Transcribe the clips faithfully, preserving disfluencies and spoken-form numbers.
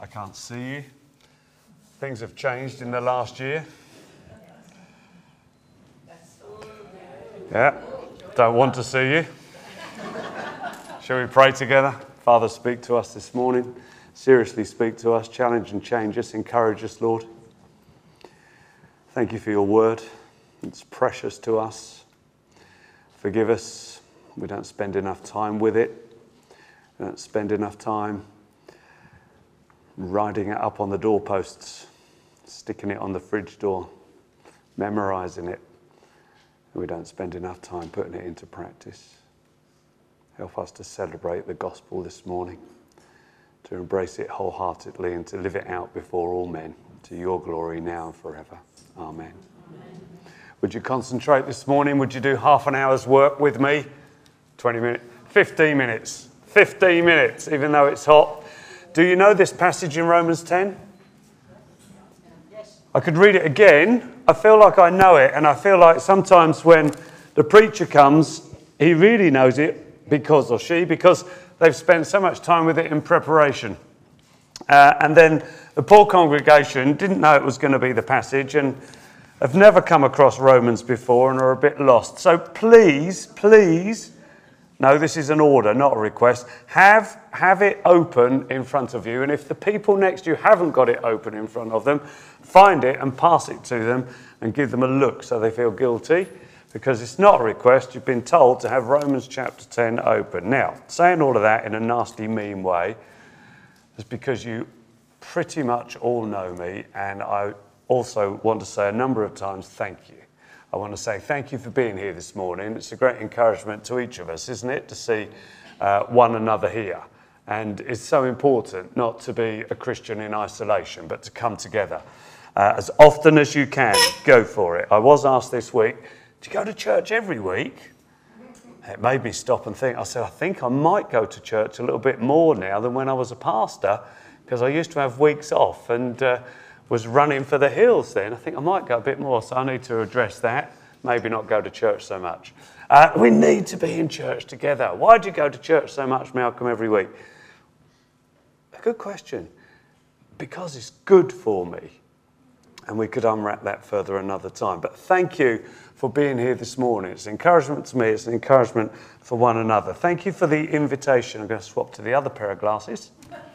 can't see you. Things have changed in the last year. Yeah, don't want to see you. Shall we pray together? Father, speak to us this morning. Seriously speak to us, challenge and change us, encourage us, Lord. Thank you for your word. It's precious to us. Forgive us. We don't spend enough time with it. We don't spend enough time writing it up on the doorposts, sticking it on the fridge door, memorising it. We don't spend enough time putting it into practice. Help us to celebrate the gospel this morning, to embrace it wholeheartedly and to live it out before all men, to your glory now and forever. Amen. Amen. Would you concentrate this morning? Would you do half an hour's work with me? twenty minutes, fifteen minutes, fifteen minutes, even though it's hot. Do you know this passage in Romans ten? Yes. I could read it again. I feel like I know it, and I feel like sometimes when the preacher comes, he really knows it because, or she, because they've spent so much time with it in preparation. Uh, and then the poor congregation didn't know it was going to be the passage and have never come across Romans before and are a bit lost. So please, please, no, this is an order, not a request. Have, have it open in front of you. And if the people next to you haven't got it open in front of them, find it and pass it to them and give them a look so they feel guilty. Because it's not a request. You've been told to have Romans chapter ten open. Now, saying all of that in a nasty, mean way is because you pretty much all know me, and I also want to say a number of times thank you. I want to say thank you for being here this morning. It's a great encouragement to each of us, isn't it, to see uh, one another here. And it's so important not to be a Christian in isolation, but to come together. Uh, as often as you can, go for it. I was asked this week, do you go to church every week? It made me stop and think. I said, I think I might go to church a little bit more now than when I was a pastor, because I used to have weeks off and uh, was running for the hills then. I think I might go a bit more, so I need to address that. Maybe not go to church so much. Uh, we need to be in church together. Why do you go to church so much, Malcolm, every week? A good question. Because it's good for me. And we could unwrap that further another time. But thank you for being here this morning. It's an encouragement to me. It's an encouragement for one another. Thank you for the invitation. I'm going to swap to the other pair of glasses.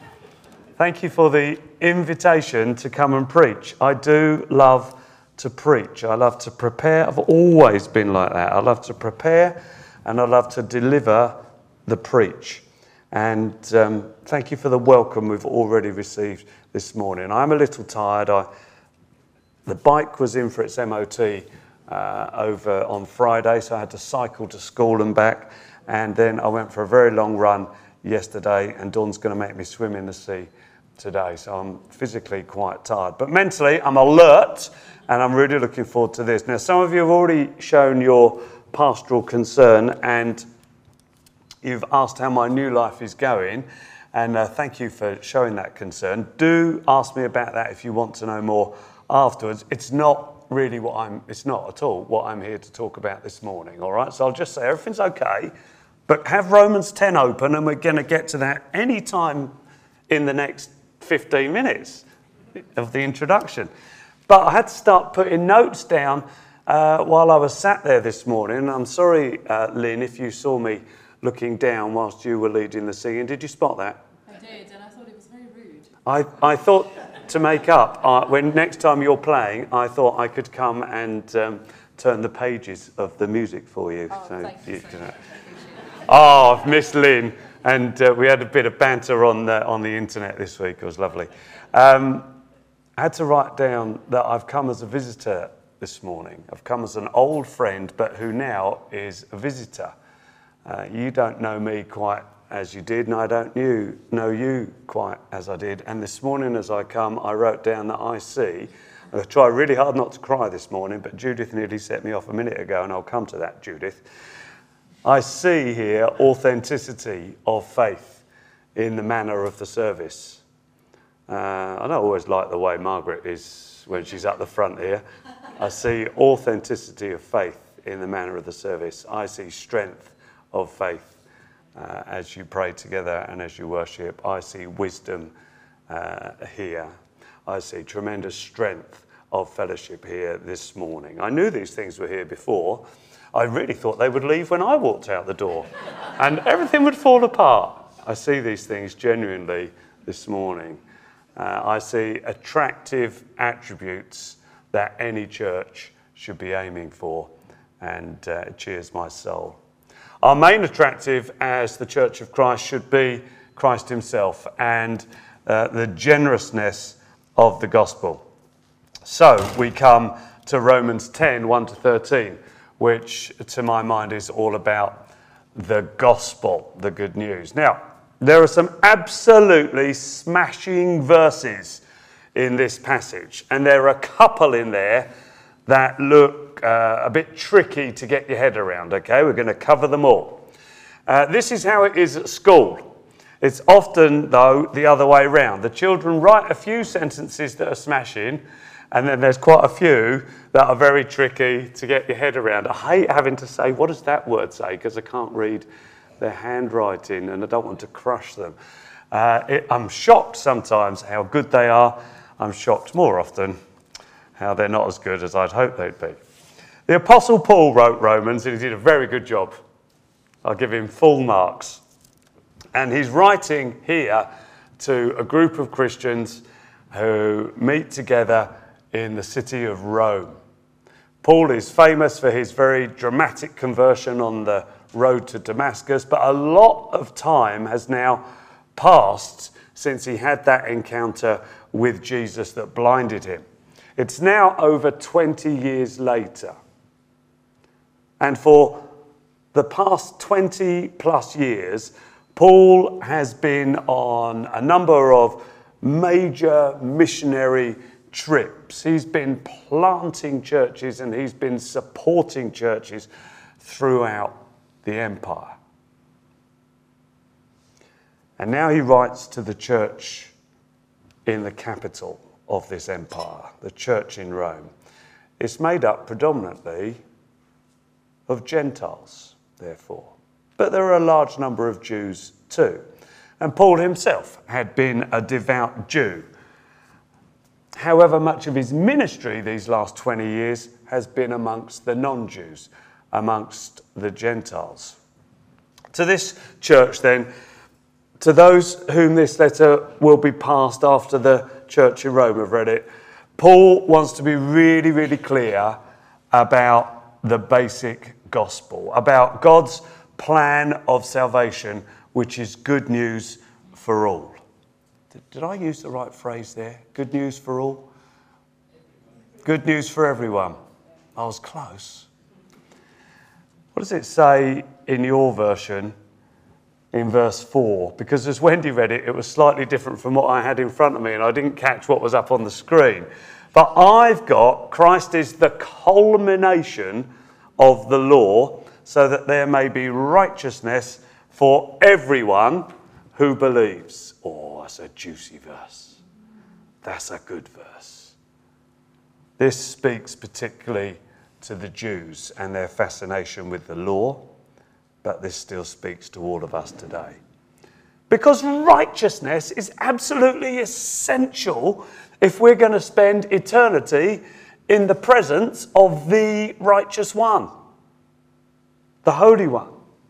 Thank you for the invitation to come and preach. I do love to preach. I love to prepare. I've always been like that. I love to prepare and I love to deliver the preach. And um, thank you for the welcome we've already received this morning. I'm a little tired. I The bike was in for its M O T uh, over on Friday, so I had to cycle to school and back. And then I went for a very long run yesterday, and Dawn's going to make me swim in the sea today. So I'm physically quite tired. But mentally, I'm alert, and I'm really looking forward to this. Now, some of you have already shown your pastoral concern, and you've asked how my new life is going. And uh, thank you for showing that concern. Do ask me about that if you want to know more afterwards. It's not really what I'm, it's not at all what I'm here to talk about this morning, all right? So I'll just say everything's okay, but have Romans ten open, and we're going to get to that any time in the next fifteen minutes of the introduction. But I had to start putting notes down uh, while I was sat there this morning. I'm sorry, uh, Lynn, if you saw me looking down whilst you were leading the singing. Did you spot that? I did, and I thought it was very rude. I, I thought... To make up, uh, when next time you're playing, I thought I could come and um, turn the pages of the music for you. Oh, so thank you, you, so you know. much. Oh, I've missed Lynn, and uh, we had a bit of banter on the, on the internet this week. It was lovely. Um, I had to write down that I've come as a visitor this morning. I've come as an old friend, but who now is a visitor. Uh, you don't know me quite as you did, and I don't knew, know you quite as I did. And this morning as I come, I wrote down that I see, I try really hard not to cry this morning, but Judith nearly set me off a minute ago, and I'll come to that, Judith. I see here authenticity of faith in the manner of the service. Uh, I don't always like the way Margaret is when she's at the front here. I see authenticity of faith in the manner of the service. I see strength of faith. Uh, as you pray together and as you worship. I see wisdom uh, here. I see tremendous strength of fellowship here this morning. I knew these things were here before. I really thought they would leave when I walked out the door and everything would fall apart. I see these things genuinely this morning. Uh, I see attractive attributes that any church should be aiming for, and uh, it cheers my soul. Our main attractive as the Church of Christ should be Christ himself and uh, the generousness of the gospel. So we come to Romans ten, one to thirteen, which to my mind is all about the gospel, the good news. Now, there are some absolutely smashing verses in this passage, and there are a couple in there that look uh, a bit tricky to get your head around, okay? We're going to cover them all. Uh, this is how it is at school. It's often, though, the other way around. The children write a few sentences that are smashing, and then there's quite a few that are very tricky to get your head around. I hate having to say, what does that word say? Because I can't read their handwriting and I don't want to crush them. Uh, it, I'm shocked sometimes how good they are. I'm shocked more often how they're not as good as I'd hoped they'd be. The Apostle Paul wrote Romans and he did a very good job. I'll give him full marks. And he's writing here to a group of Christians who meet together in the city of Rome. Paul is famous for his very dramatic conversion on the road to Damascus, but a lot of time has now passed since he had that encounter with Jesus that blinded him. It's now over twenty years later. And for the past twenty plus years, Paul has been on a number of major missionary trips. He's been planting churches and he's been supporting churches throughout the empire. And now he writes to the church in the capital of this empire, the church in Rome. It's made up predominantly of Gentiles, therefore. But there are a large number of Jews too. And Paul himself had been a devout Jew. However, much of his ministry these last twenty years has been amongst the non-Jews, amongst the Gentiles. To this church then, to those whom this letter will be passed after the church in Rome have read it, Paul wants to be really, really clear about the basic gospel, about God's plan of salvation, which is good news for all. Did, did I use the right phrase there? Good news for all? Good news for everyone. I was close. What does it say in your version in verse four? Because as Wendy read it, it was slightly different from what I had in front of me and I didn't catch what was up on the screen. But I've got Christ is the culmination of the law so that there may be righteousness for everyone who believes. Oh, that's a juicy verse. That's a good verse. This speaks particularly to the Jews and their fascination with the law, but this still speaks to all of us today. Because righteousness is absolutely essential if we're going to spend eternity in the presence of the righteous one, the Holy One.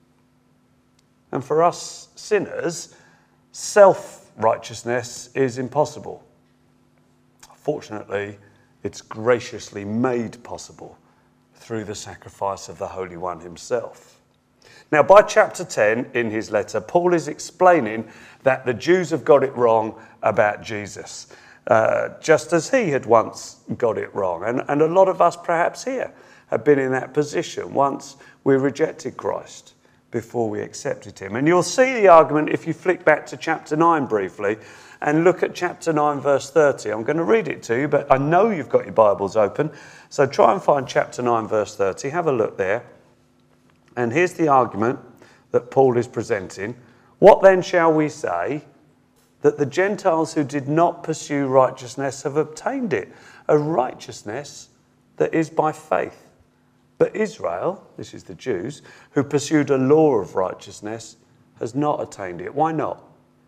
And for us sinners, self-righteousness is impossible. Fortunately, it's graciously made possible through the sacrifice of the Holy One himself. Now, by chapter ten in his letter, Paul is explaining that the Jews have got it wrong about Jesus, uh, just as he had once got it wrong. And, and a lot of us perhaps here have been in that position once we rejected Christ before we accepted him. And you'll see the argument if you flick back to chapter nine briefly and look at chapter nine, verse thirty. I'm going to read it to you, but I know you've got your Bibles open. So try and find chapter nine, verse thirty. Have a look there. And here's the argument that Paul is presenting. What then shall we say? That the Gentiles who did not pursue righteousness have obtained it, a righteousness that is by faith. But Israel, this is the Jews, who pursued a law of righteousness, has not attained it. Why not?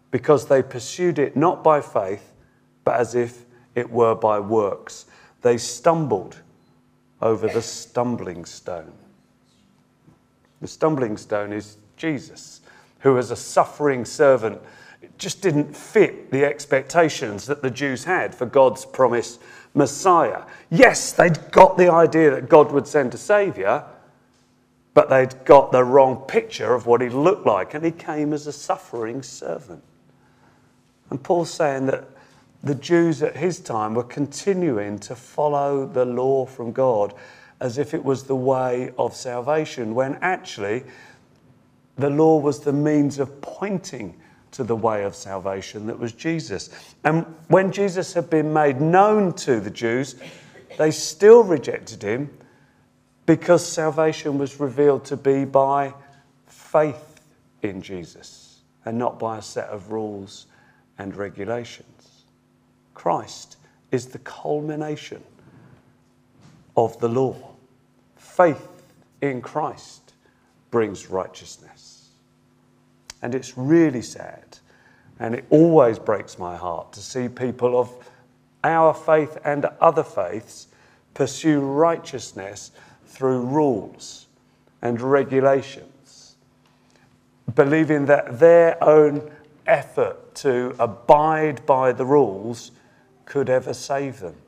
because they pursued it not by faith, but as if it were by works. They stumbled over the stumbling stone. The stumbling stone is Jesus, who as a suffering servant just didn't fit the expectations that the Jews had for God's promised Messiah. Yes, they'd got the idea that God would send a saviour, but they'd got the wrong picture of what he looked like, and he came as a suffering servant. And Paul's saying that the Jews at his time were continuing to follow the law from God as if it was the way of salvation, when actually the law was the means of pointing to the way of salvation that was Jesus. And when Jesus had been made known to the Jews, they still rejected him because salvation was revealed to be by faith in Jesus and not by a set of rules and regulations. Christ is the culmination of the law. Faith in Christ brings righteousness. And it's really sad, and it always breaks my heart to see people of our faith and other faiths pursue righteousness through rules and regulations, believing that their own effort to abide by the rules could ever save them.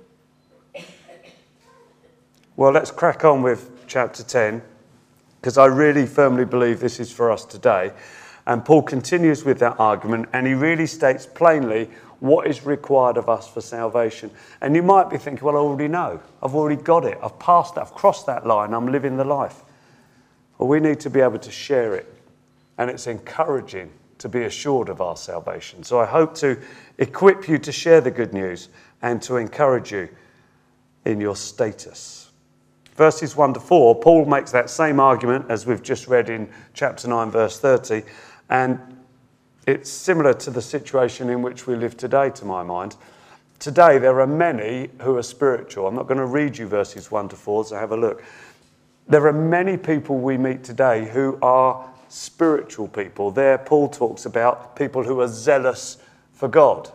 Well, let's crack on with chapter ten, because I really firmly believe this is for us today. And Paul continues with that argument, and he really states plainly what is required of us for salvation. And you might be thinking, well, I already know. I've already got it. I've passed that. I've crossed that line. I'm living the life. Well, we need to be able to share it. And it's encouraging to be assured of our salvation. So I hope to equip you to share the good news and to encourage you in your status. Verses one to four, Paul makes that same argument as we've just read in chapter nine, verse thirty. And it's similar to the situation in which we live today, to my mind. Today, there are many who are spiritual. I'm not going to read you verses one to four, so have a look. There are many people we meet today who are spiritual people. There, Paul talks about people who are zealous for God.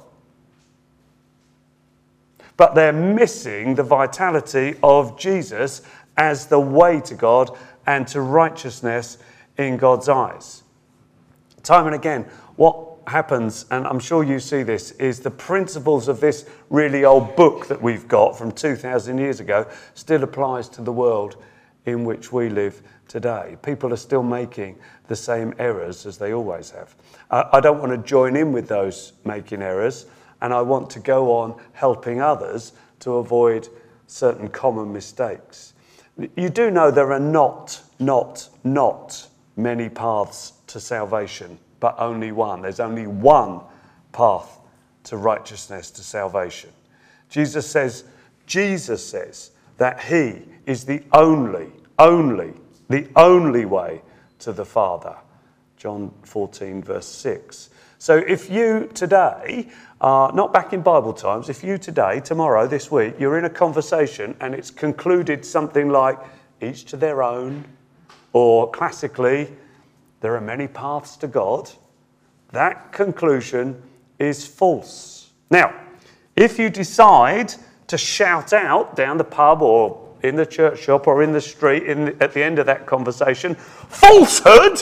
But they're missing the vitality of Jesus as the way to God and to righteousness in God's eyes. Time and again, what happens, and I'm sure you see this, is the principles of this really old book that we've got from two thousand years ago still applies to the world in which we live today. People are still making the same errors as they always have. Uh, I don't want to join in with those making errors, and I want to go on helping others to avoid certain common mistakes. You do know there are not, not, not many paths to salvation, but only one. There's only one path to righteousness, to salvation. Jesus says, Jesus says that he is the only, only, the only way to the Father. John fourteen, verse six. So if you today are not back in Bible times, if you today, tomorrow, this week, you're in a conversation and it's concluded something like each to their own, or classically, there are many paths to God, that conclusion is false. Now, if you decide to shout out down the pub or in the church shop or in the street in the, at the end of that conversation, falsehood!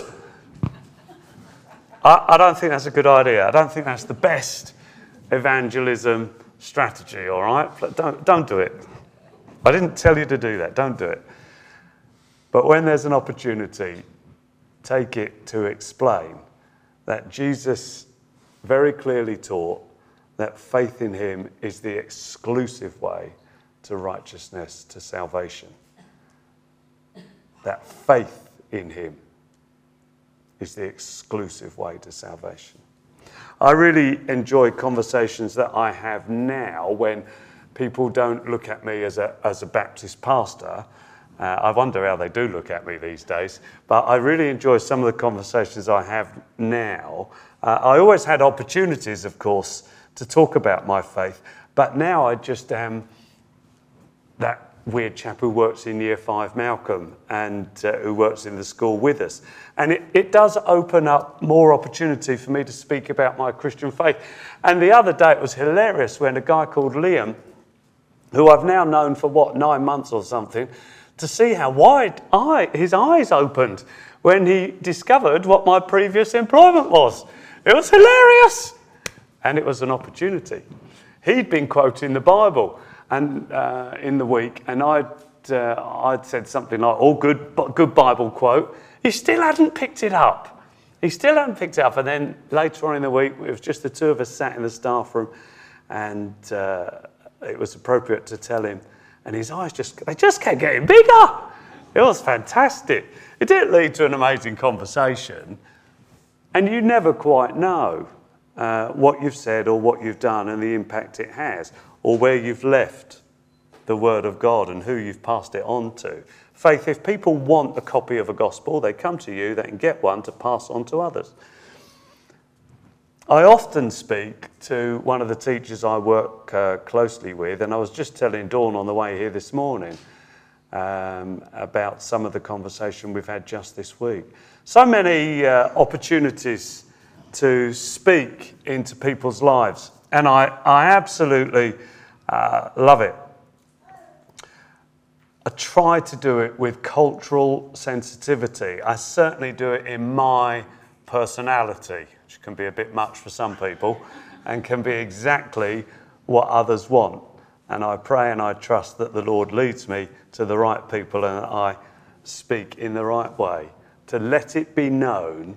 I, I don't think that's a good idea. I don't think that's the best evangelism strategy, all right? Don't, don't do it. I didn't tell you to do that. Don't do it. But when there's an opportunity, take it to explain that Jesus very clearly taught that faith in him is the exclusive way to righteousness, to salvation. That faith in him is the exclusive way to salvation. I really enjoy conversations that I have now when people don't look at me as a, as a Baptist pastor. Uh, I wonder how they do look at me these days. But I really enjoy some of the conversations I have now. Uh, I always had opportunities, of course, to talk about my faith. But now I just am that weird chap who works in year five, Malcolm, and uh, who works in the school with us. And it, it does open up more opportunity for me to speak about my Christian faith. And the other day it was hilarious when a guy called Liam, who I've now known for, what, nine months or something, to see how wide eye, his eyes opened when he discovered what my previous employment was. It was hilarious. And it was an opportunity. He'd been quoting the Bible and uh, in the week, and I'd, uh, I'd said something like, oh, good, good Bible quote. He still hadn't picked it up. He still hadn't picked it up. And then later on in the week, it was just the two of us sat in the staff room, and uh, it was appropriate to tell him. And his eyes just, they just kept getting bigger. It was fantastic. It did lead to an amazing conversation. And you never quite know uh, what you've said or what you've done and the impact it has, or where you've left the Word of God and who you've passed it on to. Faith, if people want a copy of a gospel, they come to you, they can get one to pass on to others. I often speak to one of the teachers I work uh, closely with, and I was just telling Dawn on the way here this morning um, about some of the conversation we've had just this week. So many uh, opportunities to speak into people's lives, and I, I absolutely uh, love it. I try to do it with cultural sensitivity. I certainly do it in my personality, which can be a bit much for some people and can be exactly what others want. And I pray and I trust that the Lord leads me to the right people and that I speak in the right way, to let it be known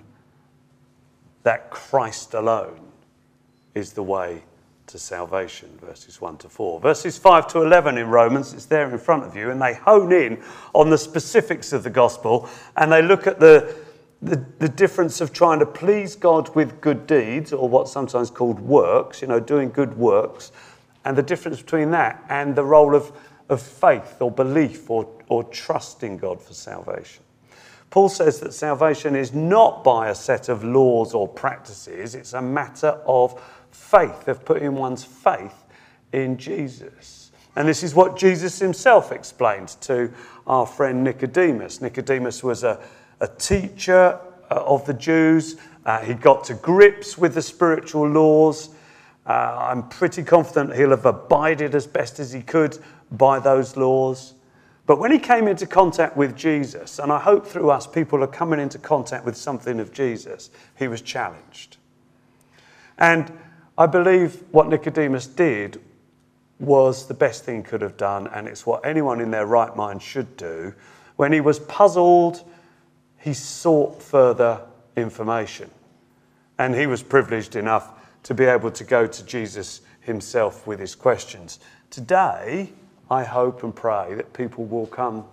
that Christ alone is the way to salvation, verses one to four. Verses five to eleven in Romans, it's there in front of you, and they hone in on the specifics of the gospel, and they look at the, the, the difference of trying to please God with good deeds, or what's sometimes called works, you know, doing good works, and the difference between that and the role of, of faith or belief or, or trust in God for salvation. Paul says that salvation is not by a set of laws or practices, it's a matter of faith, of putting one's faith in Jesus. And this is what Jesus himself explained to our friend Nicodemus. Nicodemus was a, a teacher of the Jews. Uh, he got to grips with the spiritual laws. Uh, I'm pretty confident he'll have abided as best as he could by those laws. But when he came into contact with Jesus, and I hope through us people are coming into contact with something of Jesus, he was challenged. And I believe what Nicodemus did was the best thing he could have done, and it's what anyone in their right mind should do. When he was puzzled, he sought further information. And he was privileged enough to be able to go to Jesus himself with his questions. Today, I hope and pray that people will come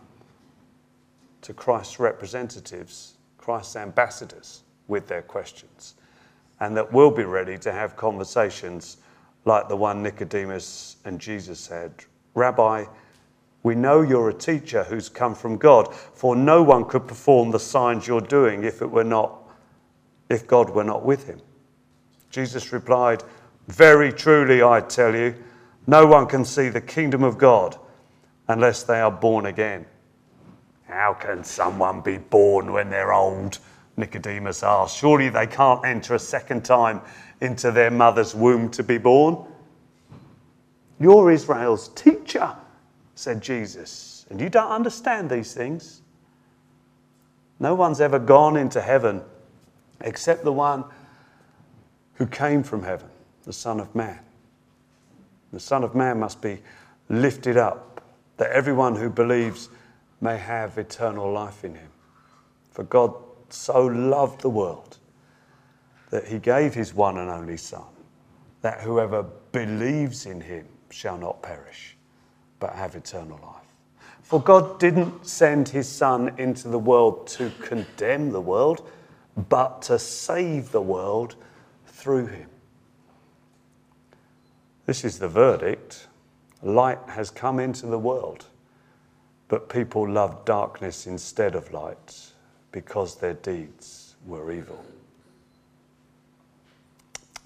to Christ's representatives, Christ's ambassadors, with their questions, and that we'll be ready to have conversations like the one Nicodemus and Jesus had. Rabbi, we know you're a teacher who's come from God, for no one could perform the signs you're doing if it were not, if God were not with him. Jesus replied, very truly I tell you, no one can see the kingdom of God unless they are born again. How can someone be born when they're old? Nicodemus asked. Surely they can't enter a second time into their mother's womb to be born? You're Israel's teacher, said Jesus, and you don't understand these things. No one's ever gone into heaven except the one who came from heaven, the Son of Man. The Son of Man must be lifted up, that everyone who believes may have eternal life in him. For God so loved the world that he gave his one and only Son, that whoever believes in him shall not perish, but have eternal life. For God didn't send his Son into the world to condemn the world, but to save the world through him. This is the verdict. Light has come into the world, but people loved darkness instead of light because their deeds were evil.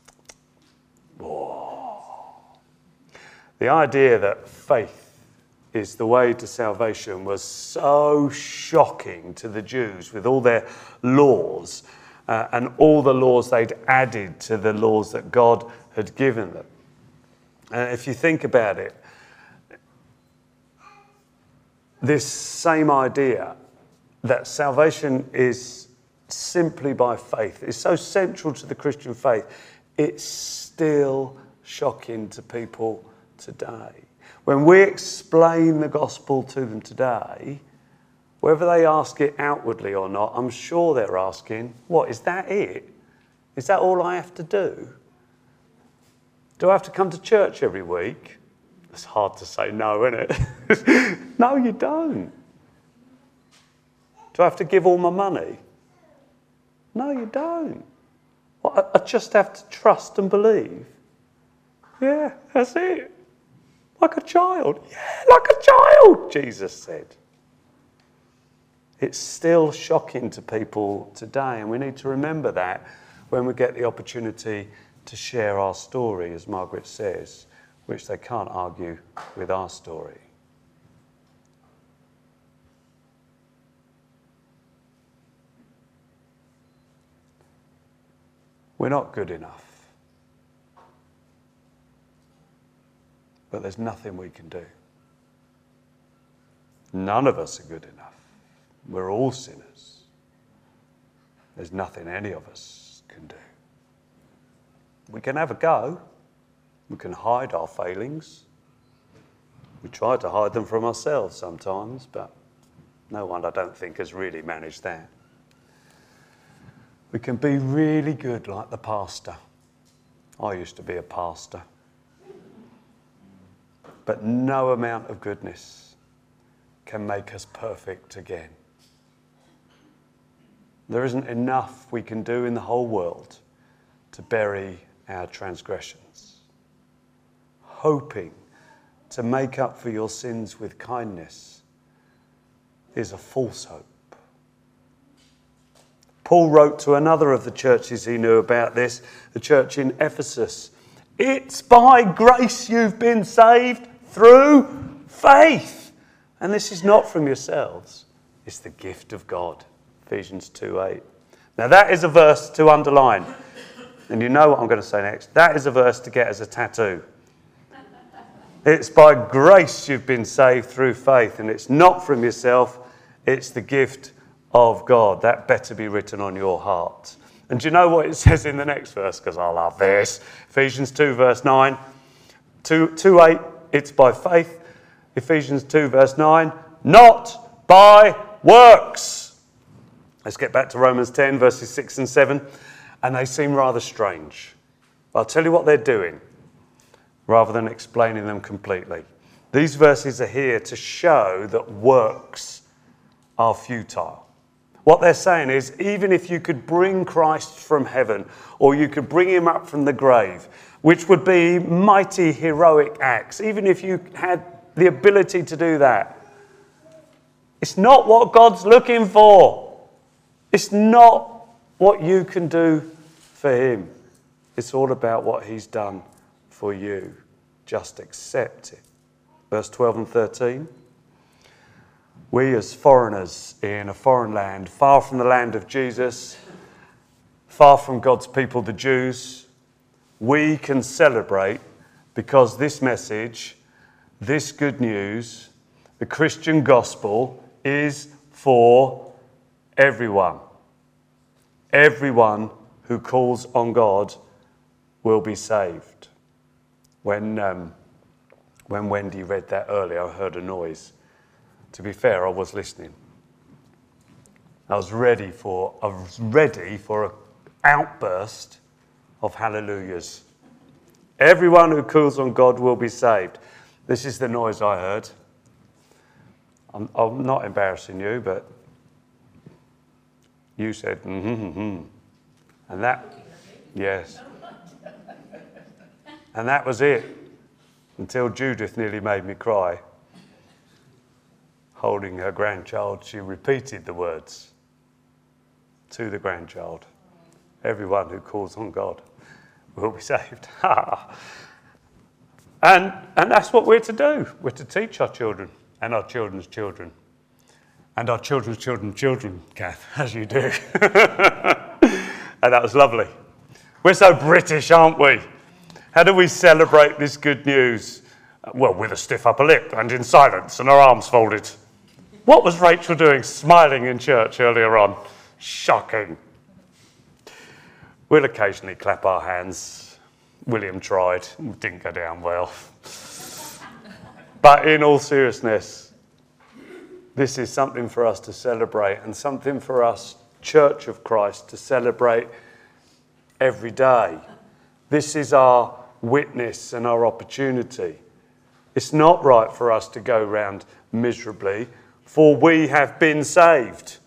Whoa. The idea that faith is the way to salvation was so shocking to the Jews with all their laws uh, and all the laws they'd added to the laws that God had given them. And if you think about it, this same idea that salvation is simply by faith is so central to the Christian faith, it's still shocking to people today. When we explain the gospel to them today, whether they ask it outwardly or not, I'm sure they're asking, what, is that it? Is that all I have to do? Do I have to come to church every week? It's hard to say no, isn't it? No, you don't. Do I have to give all my money? No, you don't. Well, I, I just have to trust and believe. Yeah, that's it. Like a child. Yeah, like a child, Jesus said. It's still shocking to people today, and we need to remember that when we get the opportunity to share our story, as Margaret says, which they can't argue with our story. We're not good enough. But there's nothing we can do. None of us are good enough. We're all sinners. There's nothing any of us can do. We can have a go. We can hide our failings. We try to hide them from ourselves sometimes, but no one, I don't think, has really managed that. We can be really good like the pastor. I used to be a pastor. But no amount of goodness can make us perfect again. There isn't enough we can do in the whole world to bury our transgressions. Hoping to make up for your sins with kindness is a false hope. Paul wrote to another of the churches he knew about this, the church in Ephesus. It's by grace you've been saved through faith. And this is not from yourselves. It's the gift of God. Ephesians two eight. Now that is a verse to underline. And you know what I'm going to say next. That is a verse to get as a tattoo. It's by grace you've been saved through faith. And it's not from yourself. It's the gift of God. That better be written on your heart. And do you know what it says in the next verse? Because I love this. Ephesians two verse nine. two eight. It's by faith. Ephesians two verse nine. Not by works. Let's get back to Romans ten verses six and seven. And they seem rather strange. I'll tell you what they're doing rather than explaining them completely. These verses are here to show that works are futile. What they're saying is, even if you could bring Christ from heaven, or you could bring him up from the grave, which would be mighty heroic acts, even if you had the ability to do that, it's not what God's looking for. It's not what you can do for him. It's all about what he's done for you. Just accept it. Verse twelve and thirteen. We as foreigners in a foreign land, far from the land of Jesus, far from God's people, the Jews, we can celebrate because this message, this good news, the Christian gospel is for everyone. Everyone who calls on God will be saved. When, um, when Wendy read that earlier, I heard a noise. To be fair, I was listening. I was ready for, I was ready for an outburst of hallelujahs. Everyone who calls on God will be saved. This is the noise I heard. I'm, I'm not embarrassing you, but you said, mm-hmm, mm-hmm. And that, yes. And that was it. Until Judith nearly made me cry. Holding her grandchild, she repeated the words to the grandchild. Everyone who calls on God will be saved. and, and that's what we're to do. We're to teach our children. and our children's children. And our children's children's children, Kath, as you do. And that was lovely. We're so British, aren't we? How do we celebrate this good news? Well, with a stiff upper lip and in silence and our arms folded. What was Rachel doing, smiling in church earlier on? Shocking. We'll occasionally clap our hands. William tried, didn't go down well. But in all seriousness, this is something for us to celebrate and something for us, Church of Christ, to celebrate every day. This is our witness and our opportunity. It's not right for us to go round miserably, for we have been saved.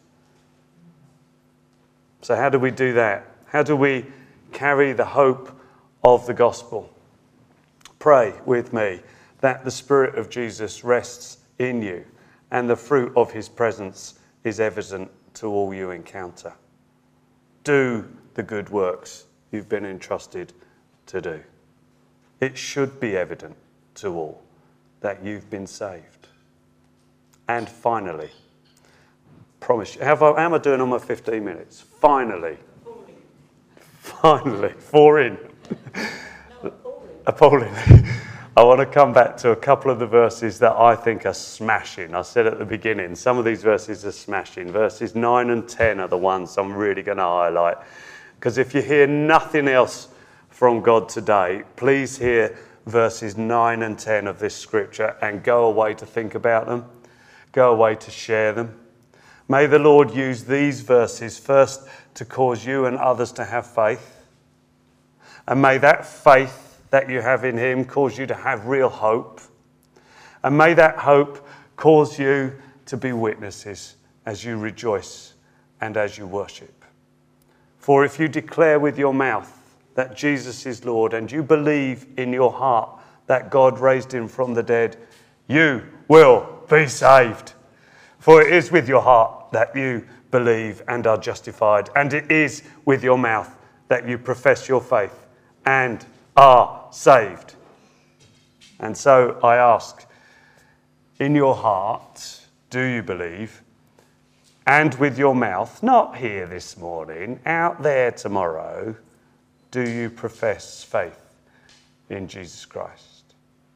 So how do we do that? How do we carry the hope of the gospel? Pray with me that the Spirit of Jesus rests in you and the fruit of his presence is evident to all you encounter. Do the good works you've been entrusted to do. It should be evident to all that you've been saved. And finally, promise you, how, how am I doing on my fifteen minutes? Finally. Finally, four in. Appalling. I want to come back to a couple of the verses that I think are smashing. I said at the beginning, some of these verses are smashing. Verses nine and ten are the ones I'm really going to highlight. Because if you hear nothing else from God today, please hear verses nine and ten of this scripture and go away to think about them. Go away to share them. May the Lord use these verses first to cause you and others to have faith. And may that faith that you have in him cause you to have real hope. And may that hope cause you to be witnesses as you rejoice and as you worship. For if you declare with your mouth that Jesus is Lord and you believe in your heart that God raised him from the dead, you will be saved. For it is with your heart that you believe and are justified, and it is with your mouth that you profess your faith and are saved. And so I ask, in your heart, do you believe? And with your mouth, not here this morning, out there tomorrow, do you profess faith in Jesus Christ?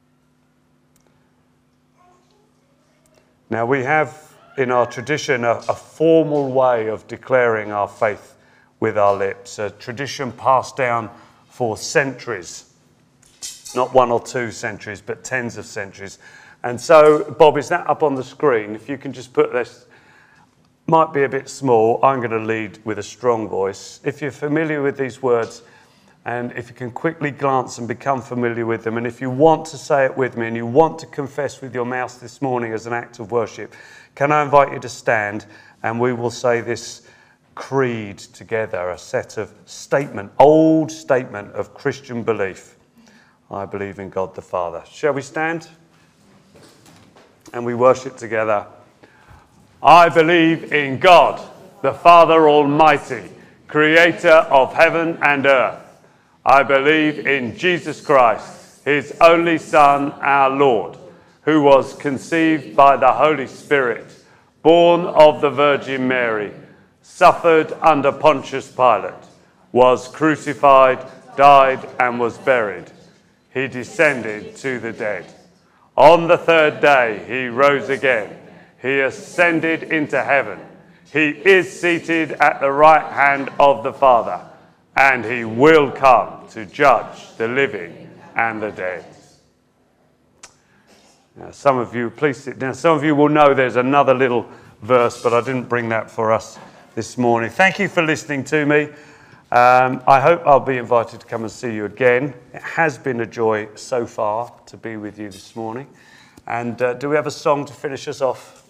Now we have in our tradition a, a formal way of declaring our faith with our lips, a tradition passed down for centuries, not one or two centuries, but tens of centuries. And so, Bob, is that up on the screen? If you can just put this, might be a bit small. I'm going to lead with a strong voice. If you're familiar with these words, and if you can quickly glance and become familiar with them, and if you want to say it with me, and you want to confess with your mouth this morning as an act of worship, can I invite you to stand, and we will say this creed together, a set of statement, old statement of Christian belief. I believe in God the Father. Shall we stand? And we worship together. I believe in God, the Father Almighty, creator of heaven and earth. I believe in Jesus Christ, his only Son, our Lord, who was conceived by the Holy Spirit, born of the Virgin Mary, suffered under Pontius Pilate, was crucified, died, and was buried. He descended to the dead. On the third day, he rose again. He ascended into heaven. He is seated at the right hand of the Father, and he will come to judge the living and the dead. Now, some of you, please sit down. Some of you will know there's another little verse, but I didn't bring that for us this morning. Thank you for listening to me. Um, I hope I'll be invited to come and see you again. It has been a joy so far to be with you this morning. And uh, do we have a song to finish us off?